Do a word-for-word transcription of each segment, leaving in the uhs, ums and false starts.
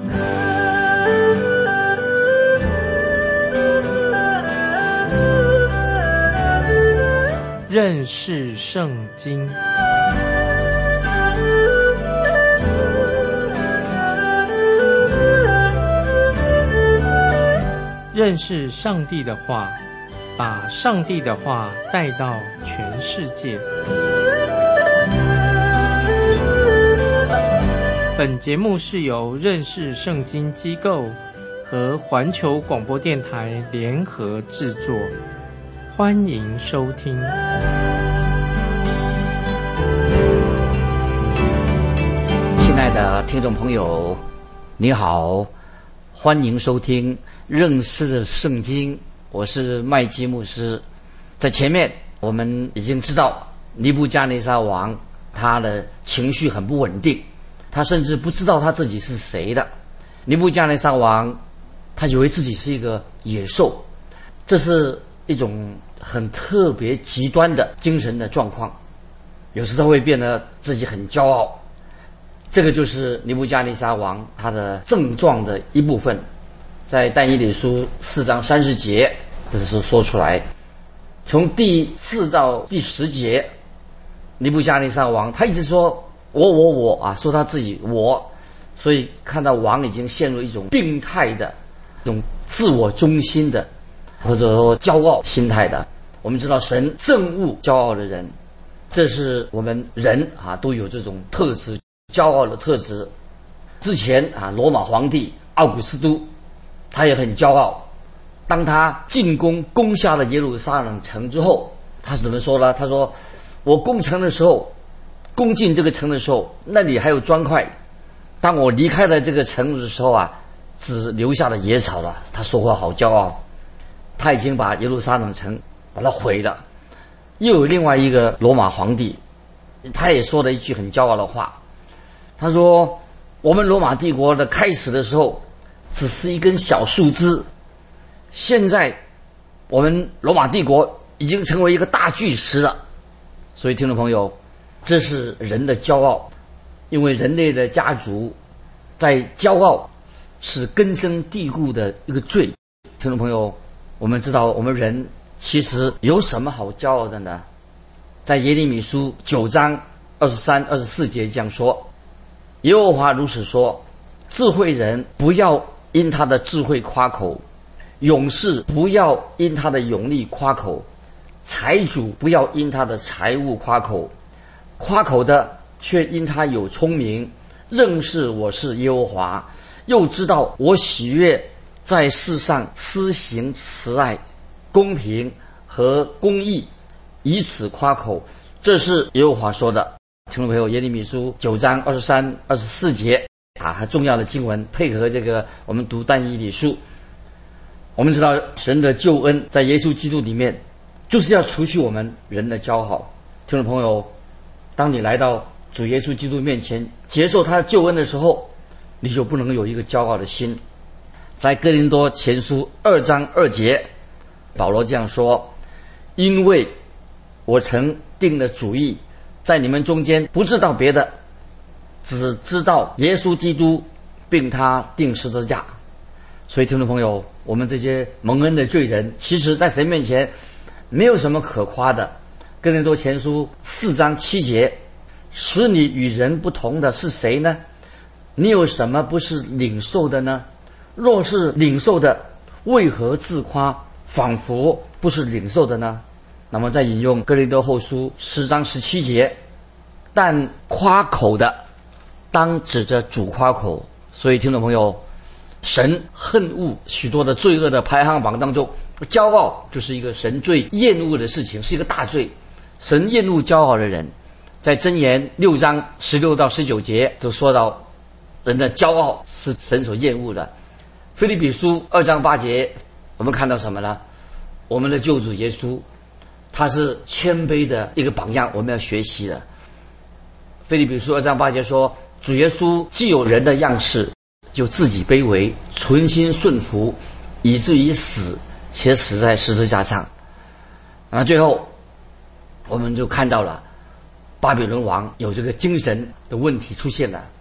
认识圣经。认识上帝的话，把上帝的话带到全世界。本节目是由认识圣经机构和环球广播电台联合制作，欢迎收听。 亲爱的听众朋友，你好，欢迎收听认识圣经，我是麦基牧师。在前面我们已经知道尼布加尼撒王他的情绪很不稳定，他甚至不知道他自己是谁的。尼布加尼撒王他以为自己是一个野兽，这是一种很特别极端的精神的状况。有时他会变得自己很骄傲，这个就是尼布加尼撒王他的症状的一部分。在但以理书四章三十节，这是说出来。从第四到第十节，尼布加尼撒王他一直说我我我啊，说他自己我，所以看到王已经陷入一种病态的、一种自我中心的，或者说骄傲心态的。我们知道神憎恶骄傲的人，这是我们人啊都有这种特质，骄傲的特质。之前啊，罗马皇帝奥古斯都他也很骄傲，当他进攻攻下了耶路撒冷城之后，他是怎么说呢？他说我攻城的时候，攻进这个城的时候，那里还有砖块，当我离开了这个城的时候啊，只留下了野草了。他说话好骄傲，他已经把耶路撒冷城把它毁了。又有另外一个罗马皇帝，他也说了一句很骄傲的话，他说我们罗马帝国的开始的时候只是一根小树枝，现在我们罗马帝国已经成为一个大巨石了。所以听众朋友，这是人的骄傲，因为人类的家族在骄傲是根深蒂固的一个罪。听众朋友，我们知道我们人其实有什么好骄傲的呢？在耶利米书九章二十三、二十四节这样说：耶和华如此说，智慧人不要因他的智慧夸口，勇士不要因他的勇力夸口，财主不要因他的财物夸口，夸口的却因他有聪明，认识我是耶和华，又知道我喜悦在世上施行慈爱、公平和公义，以此夸口。这是耶和华说的。听众朋友，耶利米书九章二十三、二十四节啊，很重要的经文，配合这个我们读但以理书。我们知道神的救恩在耶稣基督里面，就是要除去我们人的骄傲。听众朋友，当你来到主耶稣基督面前接受他的救恩的时候，你就不能有一个骄傲的心。在哥林多前书二章二节，保罗这样说：因为我曾定了主意，在你们中间不知道别的，只知道耶稣基督并他钉十字架。所以听众朋友，我们这些蒙恩的罪人，其实在神面前没有什么可夸的。哥林多前书四章七节，使你与人不同的是谁呢？你有什么不是领受的呢？若是领受的，为何自夸，仿佛不是领受的呢？那么再引用哥林多后书十章十七节，但夸口的当指着主夸口。所以听众朋友，神恨恶许多的罪恶的排行榜当中，骄傲就是一个神最厌恶的事情，是一个大罪。神厌恶骄傲的人，在箴言六章十六到十九节就说到，人的骄傲是神所厌恶的。腓立比书二章八节，我们看到什么呢？我们的救主耶稣，他是谦卑的一个榜样，我们要学习的。腓立比书二章八节说，主耶稣既有人的样式，就自己卑微，存心顺服，以至于死，且死在十字架上。啊，最后我们就看到了巴比伦王有这个精神的问题出现了。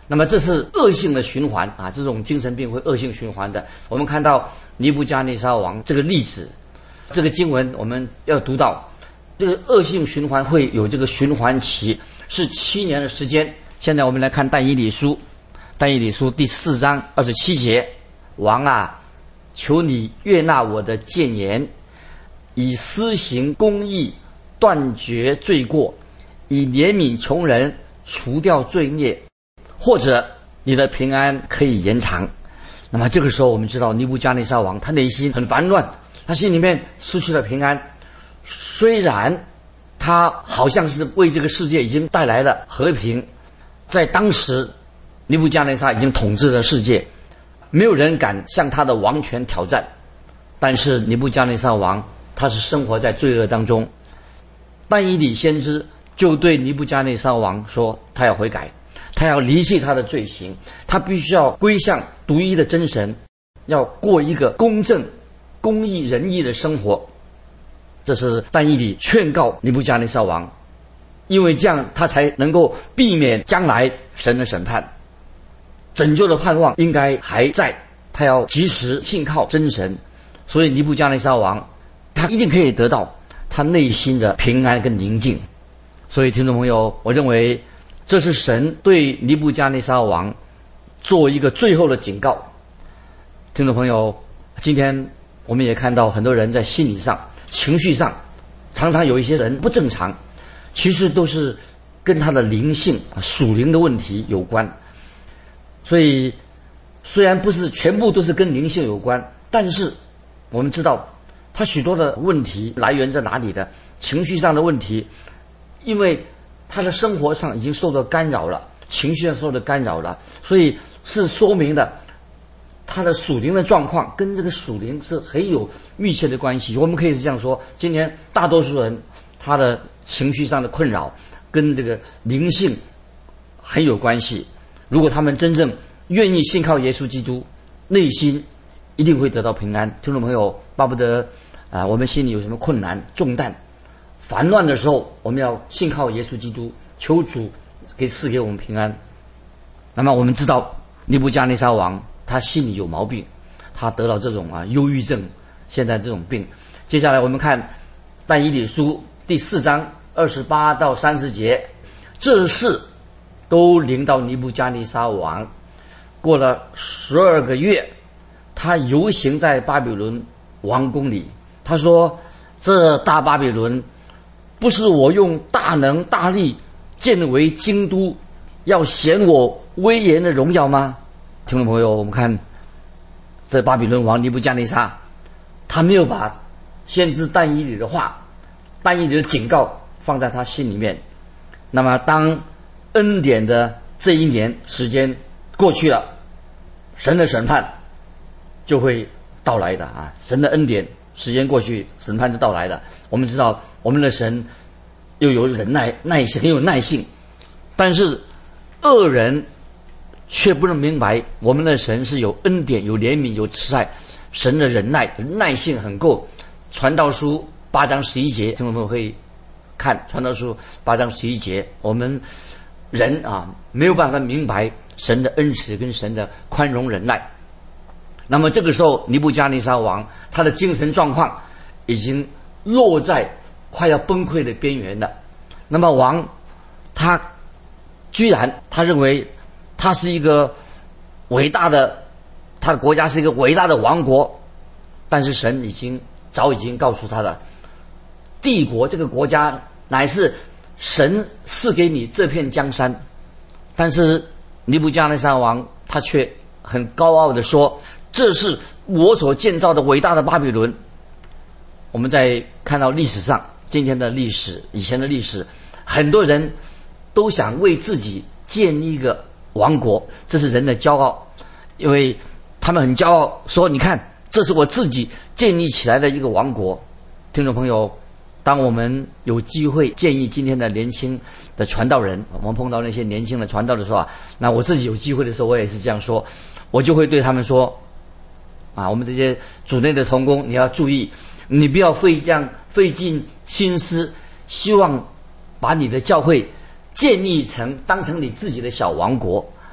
那么这是恶性的循环啊，这种精神病会恶性循环的。我们看到尼布加内撒王这个例子，这个经文我们要读到，这个恶性循环会有这个循环期，是七年的时间。现在我们来看但以理书，但以理书第四章二十七节，王啊，求你悦纳我的谏言，以施行公义，断绝罪过，以怜悯穷人，除掉罪孽，或者你的平安可以延长。那么这个时候我们知道尼布加内撒王他内心很烦乱，他心里面失去了平安。虽然他好像是为这个世界已经带来了和平，在当时尼布加内撒已经统治了世界，没有人敢向他的王权挑战。但是尼布加内撒王他是生活在罪恶当中，但以理先知就对尼布加内撒王说，他要悔改，他要离弃他的罪行，他必须要归向独一的真神，要过一个公正、公义、仁义的生活。这是但以理劝告尼布加内撒王，因为这样他才能够避免将来神的审判。拯救的盼望应该还在，他要及时信靠真神，所以尼布加内撒王他一定可以得到他内心的平安跟宁静。所以听众朋友，我认为这是神对尼布加内撒王做一个最后的警告。听众朋友，今天我们也看到很多人在心理上、情绪上，常常有一些人不正常，其实都是跟他的灵性、属灵的问题有关。所以虽然不是全部都是跟灵性有关，但是我们知道他许多的问题来源在哪里的，情绪上的问题，因为他的生活上已经受到干扰了，情绪上受到干扰了，所以是说明的他的属灵的状况跟这个属灵是很有密切的关系。我们可以是这样说，今天大多数人他的情绪上的困扰跟这个灵性很有关系。如果他们真正愿意信靠耶稣基督，内心一定会得到平安。听众朋友，巴不得啊、呃，我们心里有什么困难、重担、烦乱的时候，我们要信靠耶稣基督，求主给赐给我们平安。那么我们知道尼布加内撒王他心里有毛病，他得到这种啊忧郁症，现在这种病。接下来我们看但以理书第四章二十八到三十节，这事都临到尼布加内撒王。过了十二个月，他游行在巴比伦王宫里，他说，这大巴比伦不是我用大能大力建为京都，要显我威严的荣耀吗？听众朋友，我们看这巴比伦王尼布加内撒，他没有把先知但以理的话、但以理的警告放在他心里面。那么当恩典的这一年时间过去了，神的审判就会到来的啊！神的恩典时间过去，审判就到来了。我们知道我们的神又有忍耐、耐性，很有耐性，但是恶人却不能明白我们的神是有恩典、有怜悯、有慈爱，神的忍耐、耐性很够。传道书八章十一节，听众朋友可以看传道书八章十一节，我们人啊没有办法明白神的恩慈跟神的宽容忍耐。那么这个时候尼布加内撒王他的精神状况已经落在快要崩溃的边缘了。那么王他居然他认为他是一个伟大的，他的国家是一个伟大的王国，但是神已经早已经告诉他了，帝国这个国家乃是神赐给你这片江山。但是尼布加内撒王他却很高傲地说，这是我所建造的伟大的巴比伦。我们在看到历史上，今天的历史、以前的历史，很多人都想为自己建一个王国，这是人的骄傲，因为他们很骄傲，说你看这是我自己建立起来的一个王国。听众朋友，当我们有机会建议今天的年轻的传道人，我们碰到那些年轻的传道的时候啊，那我自己有机会的时候，我也是这样说，我就会对他们说啊，我们这些主内的同工，你要注意，你不要费这样费尽心思，希望把你的教会建立成当成你自己的小王国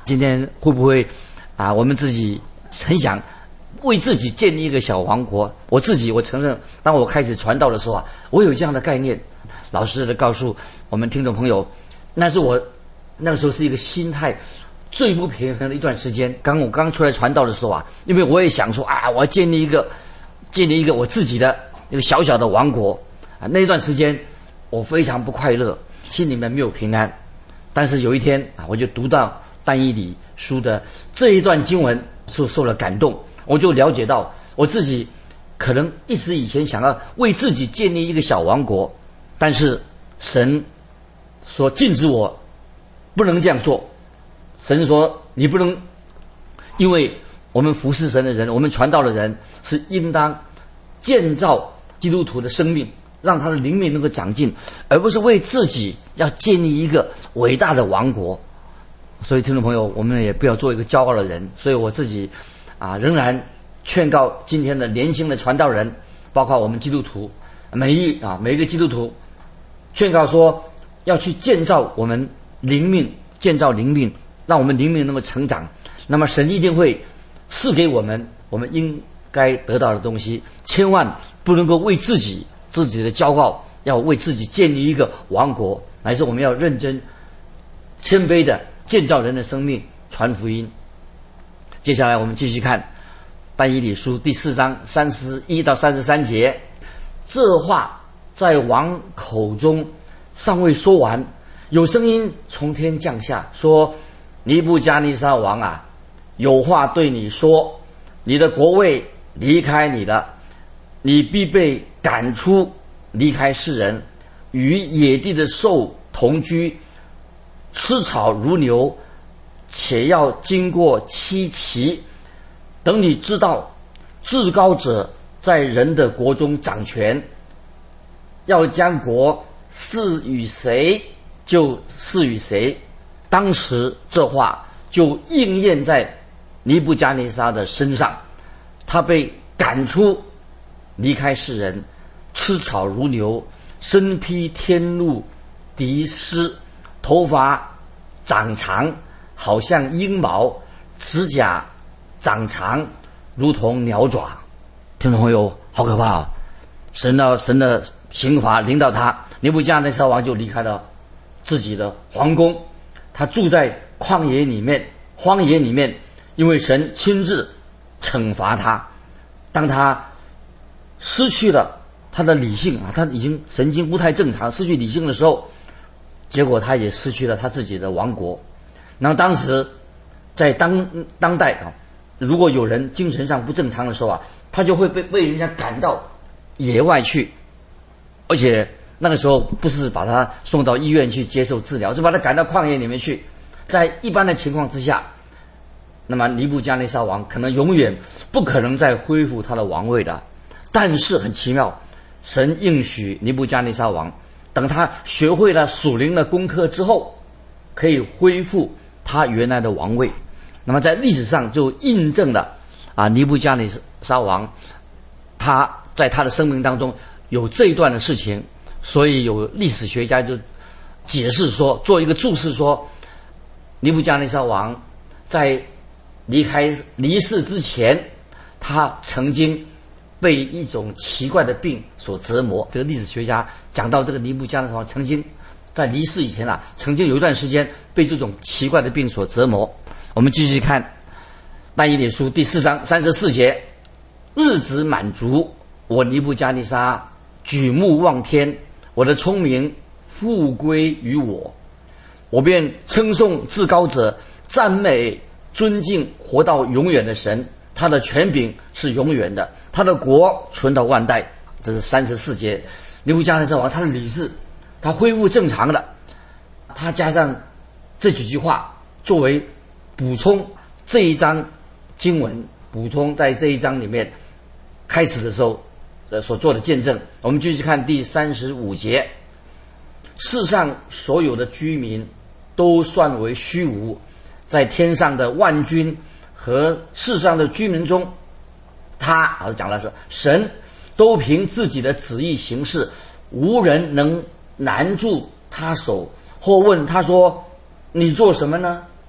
今天会不会啊，我们自己很想为自己建立一个小王国？我自己我承认，当我开始传道的时候啊，我有这样的概念。老实的告诉我们听众朋友，那是我那个时候是一个心态最不平衡的一段时间。刚我刚出来传道的时候啊，因为我也想说啊，我要建立一个建立一个我自己的一个小小的王国啊。那段时间我非常不快乐，心里面没有平安。但是有一天啊，我就读到但以理书的这一段经文，受受了感动，我就了解到我自己可能一直以前想要为自己建立一个小王国，但是神说禁止我不能这样做。神说你不能，因为我们服侍神的人，我们传道的人是应当建造基督徒的生命，让他的灵命能够长进，而不是为自己要建立一个伟大的王国。所以听众朋友，我们也不要做一个骄傲的人。所以我自己啊，仍然劝告今天的年轻的传道人，包括我们基督徒，每一啊每一个基督徒，劝告说要去建造我们灵命，建造灵命，让我们灵命能够成长。那么神一定会赐给我们我们应该得到的东西，千万不能够为自己自己的骄傲，要为自己建立一个王国，乃是我们要认真谦卑的建造人的生命，传福音。接下来我们继续看但以理书第四章三十一到三十三节。这话在王口中尚未说完，有声音从天降下，说：尼布加尼撒王啊，有话对你说，你的国位离开你了，你必被赶出，离开世人，与野地的兽同居，吃草如牛，且要经过七期。等你知道至高者在人的国中掌权，要将国赐与谁就赐与谁。当时这话就应验在尼布加尼撒的身上，他被赶出，离开世人，吃草如牛，身披天露敌丝，头发长长好像鹰毛，指甲长长如同鸟爪。听众朋友，好可怕啊！神的神的刑罚临到他，尼布加尼撒王就离开了自己的皇宫，他住在旷野里面，荒野里面，因为神亲自惩罚他。当他失去了他的理性啊，他已经神经不太正常，失去理性的时候，结果他也失去了他自己的王国。然后当时在当当代啊，如果有人精神上不正常的时候啊，他就会被被人家赶到野外去，而且那个时候不是把他送到医院去接受治疗，是把他赶到旷野里面去。在一般的情况之下，那么尼布加尼撒王可能永远不可能再恢复他的王位的。但是很奇妙，神应许尼布加尼撒王，等他学会了属灵的功课之后，可以恢复他原来的王位。那么在历史上就印证了啊，尼布加尼撒王他在他的生命当中有这一段的事情。所以有历史学家就解释说，做一个注释说，尼布加尼撒王在离开离世之前，他曾经被一种奇怪的病所折磨。这个历史学家讲到这个尼布加尼撒王曾经在离世以前啊，曾经有一段时间被这种奇怪的病所折磨。我们继续看但以理书第四章三十四节。日子满足，我尼布加尼撒举目望天，我的聪明复归于我，我便称颂至高者，赞美尊敬活到永远的神。他的权柄是永远的，他的国存到万代。这是三十四节。尼布加尼撒王他的理智，他恢复正常了。他加上这几句话作为补充这一章经文，补充在这一章里面开始的时候呃所做的见证。我们继续看第三十五节。世上所有的居民都算为虚无，在天上的万军和世上的居民中，他老师讲的是神都凭自己的旨意行事，无人能拦住他手，或问他说：你做什么呢？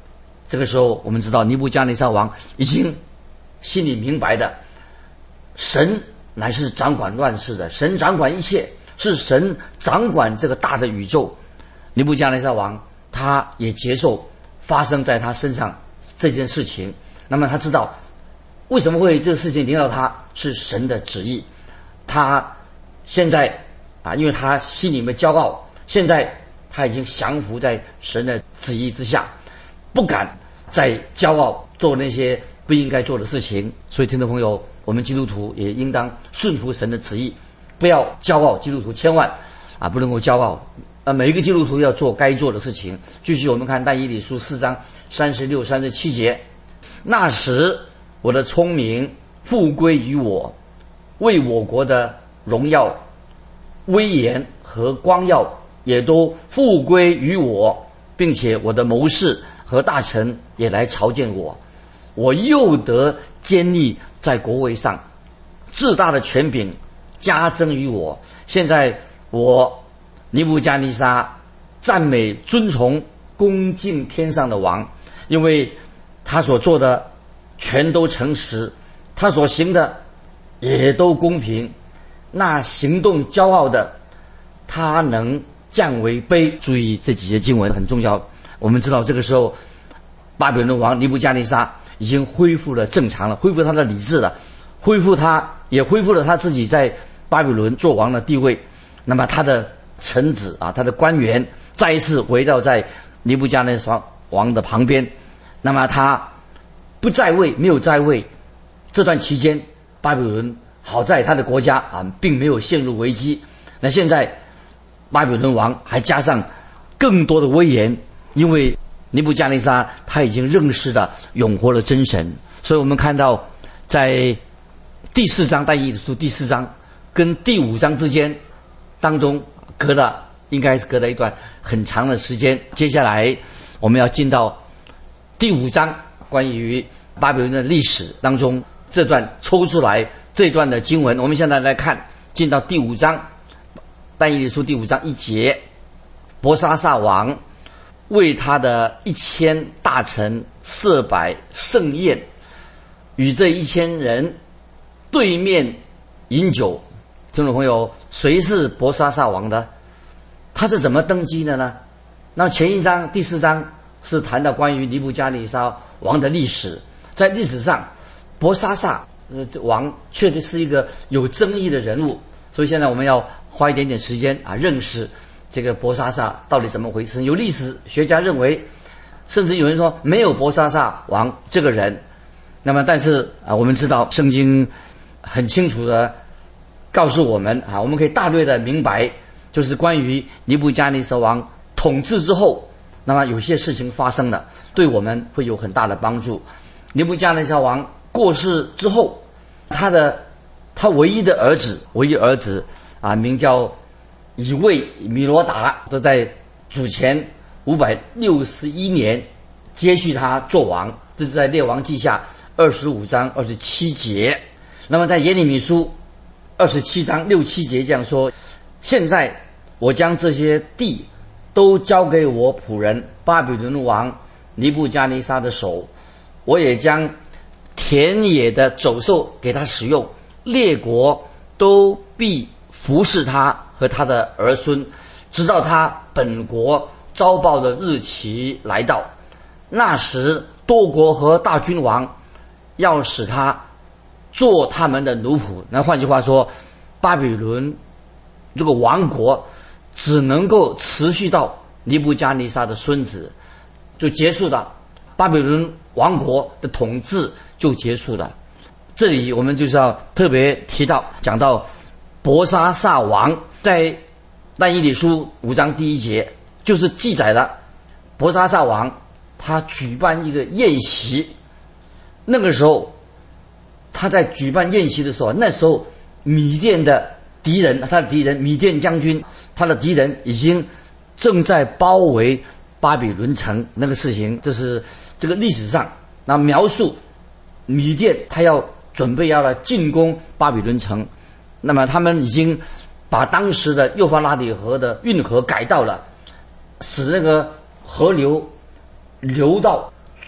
这个时候我们知道尼布加尼撒王已经心里明白的，神乃是掌管乱世的，神掌管一切，是神掌管这个大的宇宙。尼布加尼撒王他也接受发生在他身上这件事情，那么他知道为什么会这个事情临到他，是神的旨意。他现在啊，因为他心里面骄傲，现在他已经降服在神的旨意之下，不敢再骄傲做那些不应该做的事情。所以听众朋友，我们基督徒也应当顺服神的旨意，不要骄傲。基督徒千万啊不能够骄傲啊！每一个基督徒要做该做的事情。继续我们看但以理书四章三十六、三十七节：那时我的聪明复归于我，为我国的荣耀、威严和光耀也都复归于我，并且我的谋士和大臣也来朝见我。我又得坚立在国位上，至大的权柄加增于我。现在我尼布加尼撒赞美尊崇恭敬天上的王，因为他所做的全都诚实，他所行的也都公平。那行动骄傲的，他能降为卑。注意这几节经文很重要。我们知道这个时候巴比伦王尼布加尼撒已经恢复了正常了，恢复他的理智了，恢复他也恢复了他自己在巴比伦做王的地位。那么他的臣子啊，他的官员再一次围绕在尼布加尼撒王的旁边。那么他不在位，没有在位这段期间，巴比伦好在他的国家啊并没有陷入危机。那现在巴比伦王还加上更多的威严，因为尼布加尼撒他已经认识了永活的真神。所以我们看到在第四章但以理书第四章跟第五章之间当中隔了应该是隔了一段很长的时间。接下来我们要进到第五章，关于巴比伦的历史当中这段抽出来这段的经文。我们现在来看，进到第五章，但以理书第五章一节：伯沙撒王为他的一千大臣设摆盛宴，与这一千人对面饮酒。听众朋友，谁是伯沙撒王的？他是怎么登基的呢？那前一章第四章是谈到关于尼布加尼撒王的历史。在历史上，伯沙撒呃王确实是一个有争议的人物，所以现在我们要花一点点时间啊，认识这个伯沙撒到底怎么回事。有历史学家认为，甚至有人说没有伯沙撒王这个人。那么但是啊，我们知道圣经很清楚的告诉我们啊，我们可以大略的明白，就是关于尼布加尼撒王统治之后，那么有些事情发生了，对我们会有很大的帮助。尼布加尼撒王过世之后，他的他唯一的儿子唯一儿子啊，名叫以卫米罗达，都在主前五百六十一年接续他做王。这是在列王记下二十五章二十七节。那么在耶利米书二十七章六七节这样说：现在我将这些地都交给我仆人巴比伦王尼布加尼撒的手，我也将田野的走兽给他使用，列国都必服侍他和他的儿孙，直到他本国遭报的日期来到。那时多国和大君王要使他做他们的奴仆。那换句话说，巴比伦这个王国只能够持续到尼布加尼撒的孙子就结束了，巴比伦王国的统治就结束了。这里我们就是要特别提到讲到伯沙撒王，在但以理书五章第一节就是记载了伯沙撒王他举办一个宴席。那个时候他在举办宴席的时候，那时候米甸的敌人，他的敌人米甸将军，他的敌人已经正在包围巴比伦城。那个事情这是这个历史上那描述米甸他要准备要来进攻巴比伦城。那么他们已经把当时的幼发拉底河的运河改道了，使那个河流流到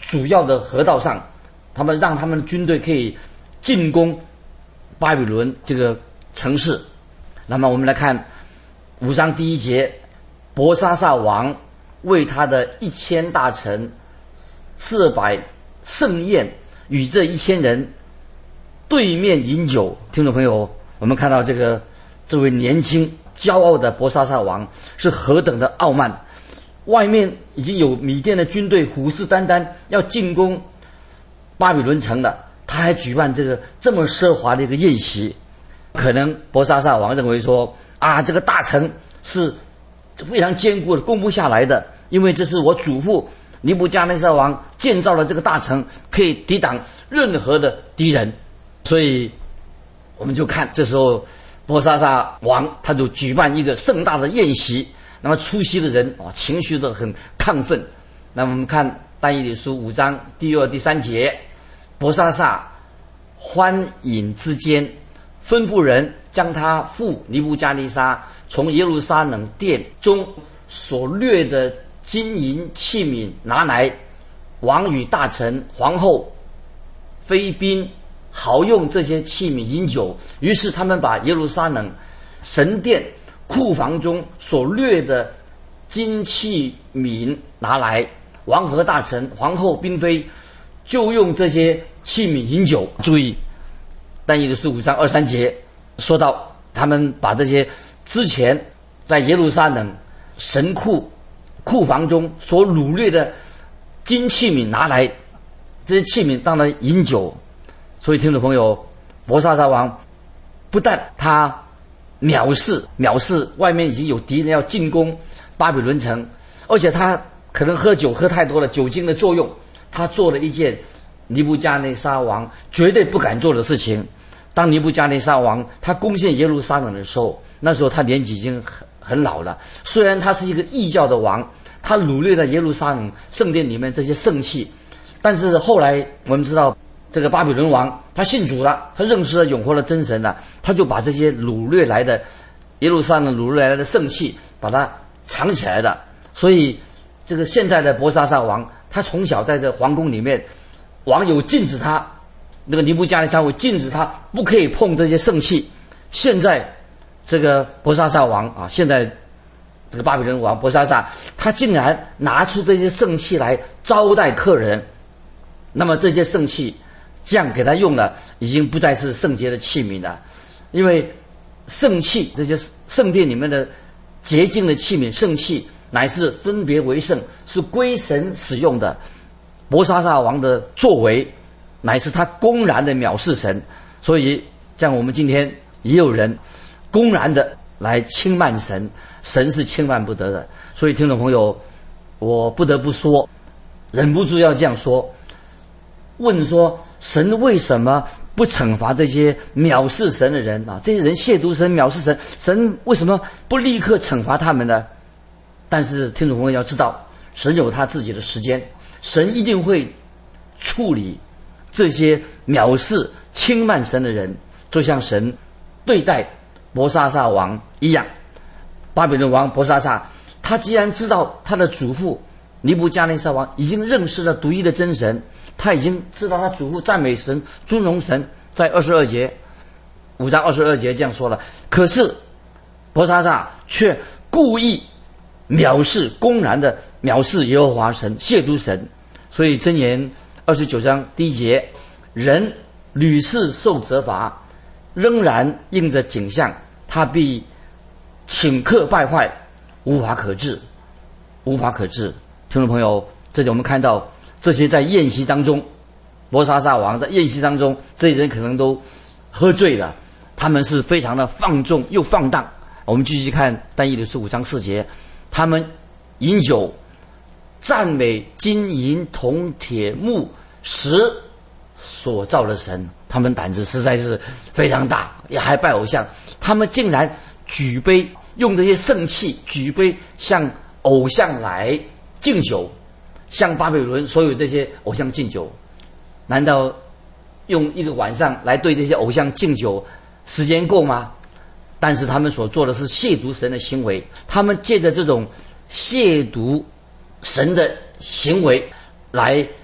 主要的河道上，他们让他们的军队可以进攻巴比伦这个城市。那么我们来看五章第一节，伯沙撒王为他的一千大臣四百盛宴，与这一千人对面饮酒。听众朋友，我们看到这个这位年轻骄傲的伯沙撒王是何等的傲慢，外面已经有米甸的军队虎视眈眈要进攻巴比伦城了，他还举办这个这么奢华的一个宴席。可能伯沙撒王认为说啊，这个大城是非常坚固的，攻不下来的，因为这是我祖父尼布加内撒王建造了这个大城，可以抵挡任何的敌人。所以我们就看这时候伯沙撒王他就举办一个盛大的宴席，那么出席的人啊情绪都很亢奋。那么我们看但以理书五章第二第三节，伯沙撒欢饮之间，吩咐人将他父尼布加尼撒从耶路撒冷殿中所掠的金银器皿拿来，王与大臣、皇后、妃嫔好用这些器皿饮酒。于是他们把耶路撒冷神殿库房中所掠的金器皿拿来，王和大臣、皇后、嫔妃就用这些器皿饮酒。注意但以理书五章二三节说到，他们把这些之前在耶路撒冷神库库房中所掳掠的金器皿拿来，这些器皿当然饮酒。所以听众朋友，伯沙撒王不但他藐视藐视外面已经有敌人要进攻巴比伦城，而且他可能喝酒喝太多了，酒精的作用，他做了一件尼布加内撒王绝对不敢做的事情。当尼布加内撒王他攻陷耶路撒冷的时候，那时候他年纪已经很很老了，虽然他是一个异教的王，他掳掠了耶路撒冷圣殿里面这些圣器，但是后来我们知道这个巴比伦王他信主了，他认识了永活的真神了，他就把这些掳掠来的耶路撒冷掳掠来的圣器把它藏起来的。所以这个现在的伯沙撒王，他从小在这皇宫里面，王有禁止他，那个尼布加尼撒王禁止他不可以碰这些圣器。现在这个伯沙撒王啊，现在这个巴比伦王伯沙撒，他竟然拿出这些圣器来招待客人。那么这些圣器这样给他用了，已经不再是圣洁的器皿了，因为圣器这些圣殿里面的洁净的器皿圣器乃是分别为圣，是归神使用的。伯沙撒王的作为乃是他公然的藐视神，所以像我们今天也有人公然的来轻慢神，神是轻慢不得的。所以听众朋友，我不得不说，忍不住要这样说，问说神为什么不惩罚这些藐视神的人啊？这些人亵渎神、藐视神，神为什么不立刻惩罚他们呢？但是听众朋友要知道，神有他自己的时间，神一定会处理这些藐视轻慢神的人，就像神对待伯沙撒王一样。巴比伦王伯沙撒，他既然知道他的祖父尼布加内撒王已经认识了独一的真神，他已经知道他祖父赞美神、尊荣神，在二十二节五章二十二节这样说了。可是伯沙撒却故意藐视，公然的藐视耶和华神，亵渎神。所以箴言二十九章第一节，人屡次受责罚，仍然应着景象，他必顷刻败坏，无法可治，无法可治。听众朋友，这里我们看到这些在宴席当中，伯沙撒王在宴席当中，这些人可能都喝醉了，他们是非常的放纵又放荡。我们继续看但以理书五章四节，他们饮酒，赞美金银铜铁木石所造的神，他们胆子实在是非常大，也还拜偶像。他们竟然举杯，用这些圣器举杯向偶像来敬酒，向巴比伦所有这些偶像敬酒。难道用一个晚上来对这些偶像敬酒时间够吗？但是他们所做的是亵渎神的行为，他们借着这种亵渎神的行为来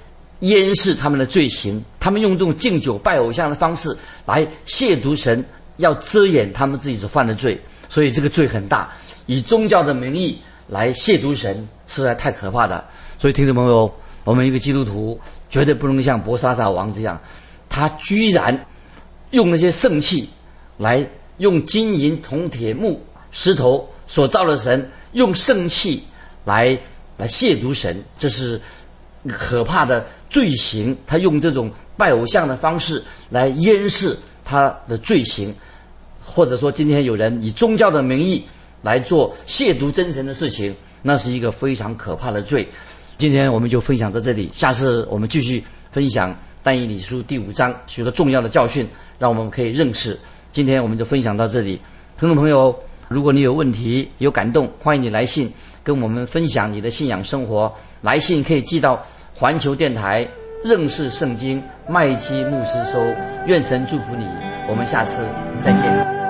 掩饰他们的罪行。他们用这种敬酒拜偶像的方式来亵渎神，要遮掩他们自己所犯的罪。所以这个罪很大，以宗教的名义来亵渎神，实在太可怕了。所以听众朋友，我们一个基督徒绝对不能像伯沙撒王这样，他居然用那些圣器来用金银铜铁木石头所造的神，用圣器来来亵渎神，这是可怕的罪行。他用这种拜偶像的方式来掩饰他的罪行，或者说今天有人以宗教的名义来做亵渎真神的事情，那是一个非常可怕的罪。今天我们就分享到这里，下次我们继续分享但以理书第五章许多重要的教训，让我们可以认识。今天我们就分享到这里。听众朋友，如果你有问题有感动，欢迎你来信跟我们分享你的信仰生活。来信可以寄到环球电台认识圣经麦基牧师收。愿神祝福你，我们下次再见。